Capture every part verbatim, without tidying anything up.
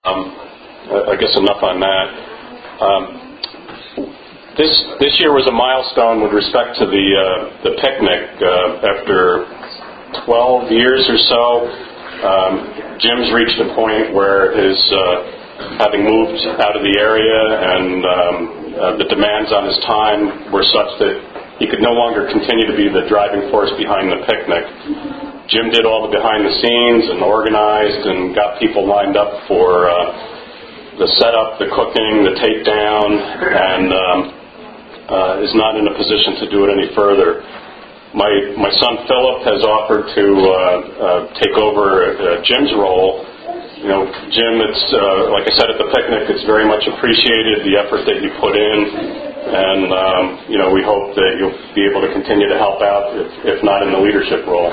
Um, I guess enough on that. Um, this this year was a milestone with respect to the uh, the picnic. Uh, after twelve years or so, um, Jim's reached a point where his uh, having moved out of the area and um, uh, the demands on his time were such that he could no longer continue to be the driving force behind the picnic. Jim did all the behind the scenes and organized and got people lined up for uh, the setup, the cooking, the takedown, and um, uh, is not in a position to do it any further. My my son Philip has offered to uh, uh, take over uh, Jim's role. You know, Jim, it's uh, like I said at the picnic, it's very much appreciated the effort that you put in, and um, you know, we hope that you'll be able to continue to help out, if, if not in the leadership role.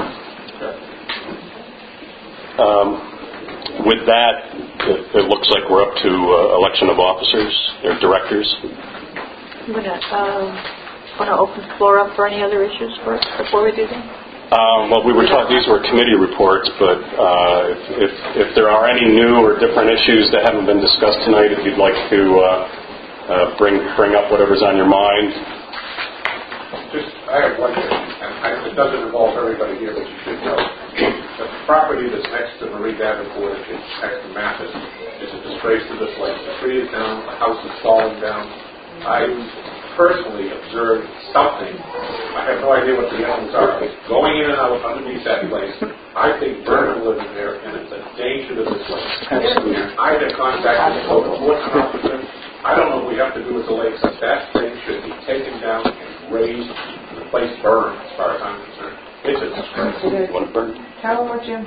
Um, with that, it, it looks like we're up to uh, election of officers or directors. I'm going to um, want to open the floor up for any other issues first before we do that. Um, well, we were taught these were committee reports, but uh, if, if if there are any new or different issues that haven't been discussed tonight, if you'd like to uh, uh, bring bring up whatever's on your mind. Just, I have one thing, and I, it doesn't involve everybody here, but you should know. The property that's next to Marie Davenport, it's next to Mathis, is a disgrace to this place. The tree is down, the house is falling down. I personally observed something. I have no idea what the animals are. It's going in and out underneath that place. I think birds are living there, and it's a danger to this place. I had contacted the code enforcement officer. I don't know what we have to do with the lakes. That thing should be taken down and raised, and the place burned, as far as I'm concerned. It's a disgrace. Want to burn? Tell them what you...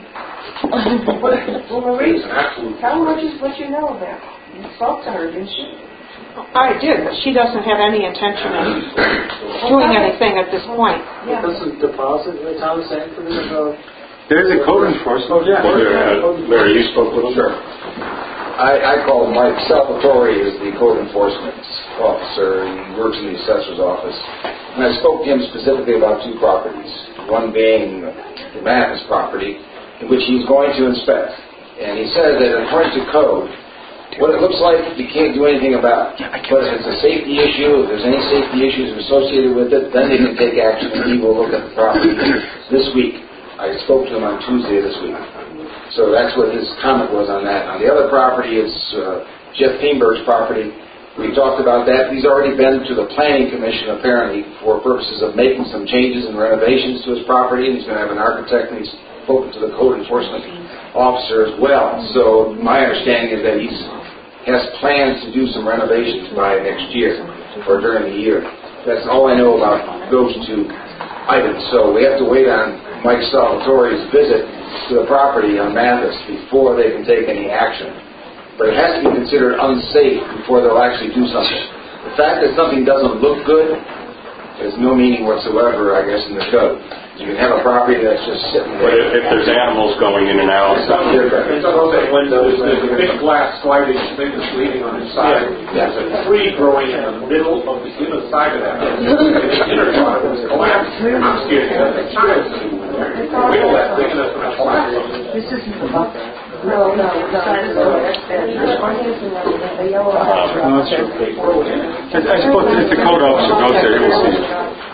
well, Marie, tell them what you, what you know about. You spoke to her, didn't you? I did, but she doesn't have any intention of doing anything at this point. Yeah. Doesn't deposit in the town of Sanford is uh, There's a code enforcement. Oh, yeah. Uh, Larry, you spoke with him? Sure. I, I call Mike Salvatore as the code enforcement officer. He works in the assessor's office. And I spoke to him specifically about two properties. One being the Mathis property, in which he's going to inspect. And he said that according to code, what it looks like, you can't do anything about. But if it's a safety issue, if there's any safety issues associated with it, then they can take action and he will look at the property this week. I spoke to him on Tuesday this week. So that's what his comment was on that. On the other property is uh, Jeff Feenberg's property. We talked about that. He's already been to the Planning Commission, apparently, for purposes of making some changes and renovations to his property, and he's going to have an architect, and he's spoken to the code enforcement officer as well. So my understanding is that he has plans to do some renovations by next year, or during the year. That's all I know about those two items. So we have to wait on Mike Salvatore's visit to the property on Mathis before they can take any action. But it has to be considered unsafe before they'll actually do something. The fact that something doesn't look good has no meaning whatsoever, I guess, in the code. You can have a property that's just sitting there. But if, if there's animals going in and out, It's something different. It's also windows. There's a big glass sliding thing that's leaning on the side. Yeah. There's a tree growing in the middle of the inner side of that. And the inner part of it is collapsing. I'm scared to have a child wheel that thing and it's going to collapse. This isn't the buffer. No, no, no. This one is the yellow. Oh, that's true. I, I suppose if the code officer goes there, he will see it.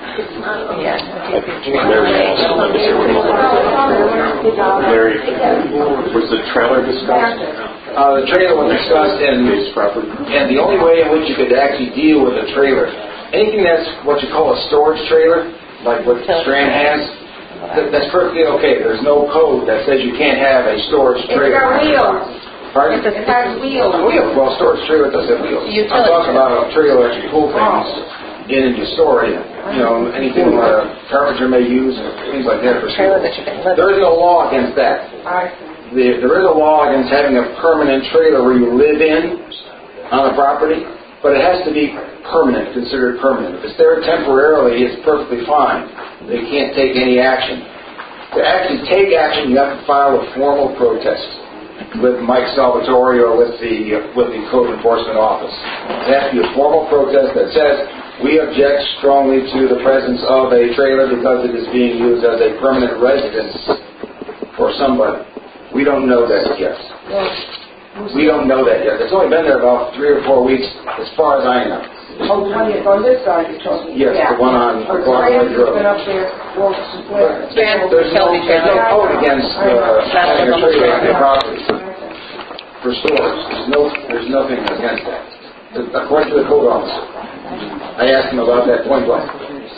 Larry asked, I guess you were Larry, was the trailer discussed? Uh, the trailer was discussed, and, and the only way in which you could actually deal with a trailer, anything that's what you call a storage trailer, like what Strand has, that, that's perfectly okay. There's no code that says you can't have a storage trailer. It's got wheels. Pardon? It has wheels. Wheels. Well, storage trailer does have wheels. I'm talking about a trailer that you pull things in and you store it. You know, anything a carpenter may use, things like that for sure. There is no law against that. There is a law against having a permanent trailer where you live in on a property, but it has to be permanent, considered permanent. If it's there temporarily, it's perfectly fine. They can't take any action. To actually take action, you have to file a formal protest with Mike Salvatore or with the with the code enforcement office. It has to be a formal protest that says, we object strongly to the presence of a trailer because it is being used as a permanent residence for somebody. We don't know that yet. We don't know that yet. It's only been there about three or four weeks, as far as I know. Oh, the one that's on this side you're talking about? Yes, the one on Or the Broadway Rams has Road. been up there, Waltz Square. There's no, there's no code against uh, having a trailer on your property for stores. There's no, there's nothing against that, according to the code officer. I asked him about that point blank.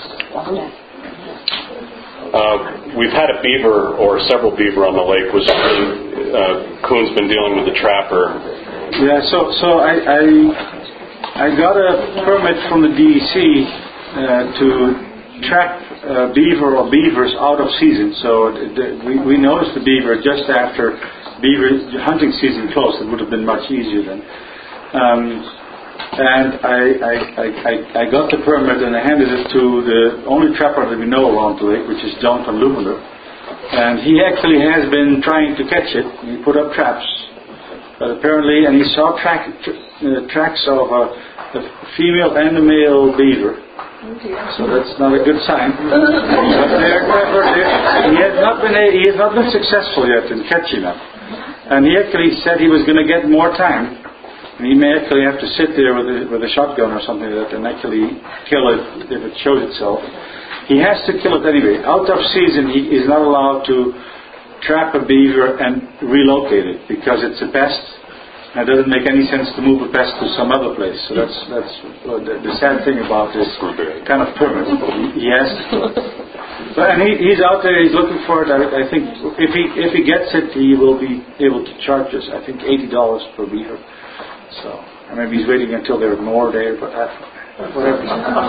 Uh, we've had a beaver or several beaver on the lake. Was uh, Coon's been dealing with the trapper. Yeah, so so I I, I got a permit from the D E C uh, to trap uh, beaver or beavers out of season. So the, the, we we noticed the beaver just after beaver hunting season closed. It would have been much easier then. Um, And I, I, I, I got the permit and I handed it to the only trapper that we know around the lake, which is Jonathan Lumender. And he actually has been trying to catch it. He put up traps. But apparently, and he saw track, tr- uh, tracks of a, a female and a male beaver. So that's not a good sign. But they're clever. They're, he has not been a, he has not been successful yet in catching them. And he actually said he was going to get more time. And he may actually have to sit there with a, with a shotgun or something like that and actually kill it if it shows itself. He has to kill it anyway. Out of season, he is not allowed to trap a beaver and relocate it because it's a pest. And it doesn't make any sense to move a pest to some other place. So that's that's uh, the, the sad thing about this kind of permit. He, he has to kill it. But, and he, he's out there. He's looking for it. I, I think if he if he gets it, he will be able to charge us. I think eighty dollars per beaver. So, or maybe he's waiting until there are more there, but uh, whatever.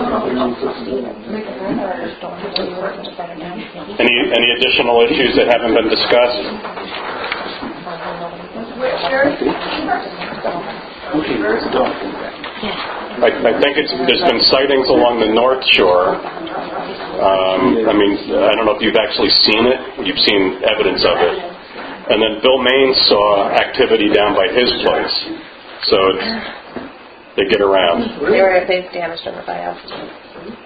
Any any additional issues that haven't been discussed? I, I think it's, there's been sightings along the North Shore. Um, I mean, I don't know if you've actually seen it. You've seen evidence of it. And then Bill Main saw activity down by his place. So it's, they get around. The area of base damage done by us.